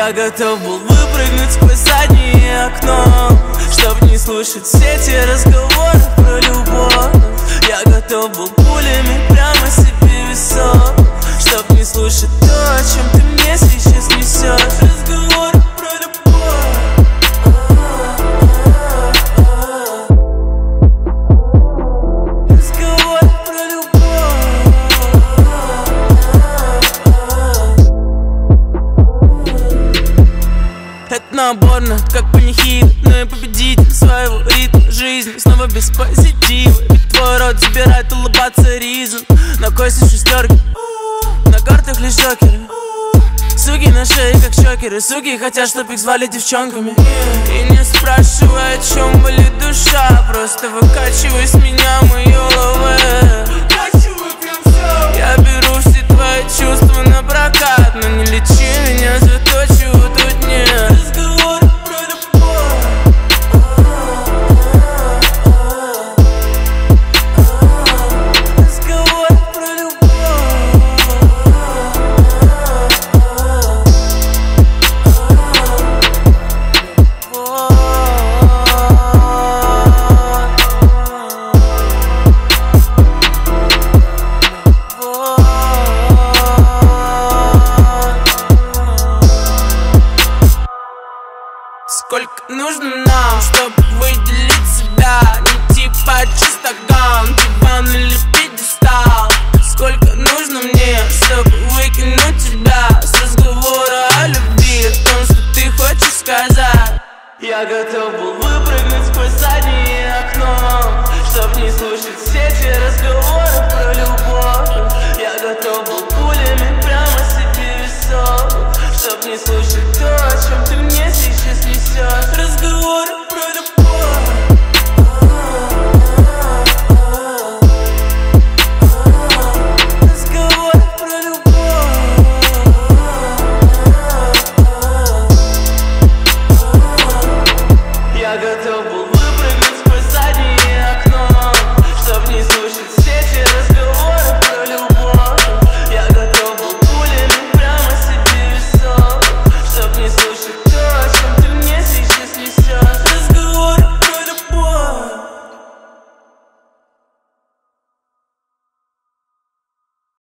Я готов был выпрыгнуть сквозь заднее окно, чтоб не слушать все те разговоры про любовь. Я готов был пулями прямо себе в висок, чтоб не слушать то, о чем ты мне сейчас несешь. Разговоры про любовь. Разговоры про любовь. Это наборно, как панихида, но я победитель своего ритма жизни. Снова без позитива, ведь твой рот забирает улыбаться ризом. На кости шестерки, на картах лишь жокеры. Суки на шее, как шокеры. Суки хотят, чтоб их звали девчонками. И не спрашивай, о чем болит душа, просто выкачивай с меня мои ловы. Я беру все твои чувства на прокат, но не лечи меня за то, чего тут нет. Разговоры про любовь. Разговоры про любовь. Сколько нужно нам, чтобы выделить себя? Не типа чистоган, диван или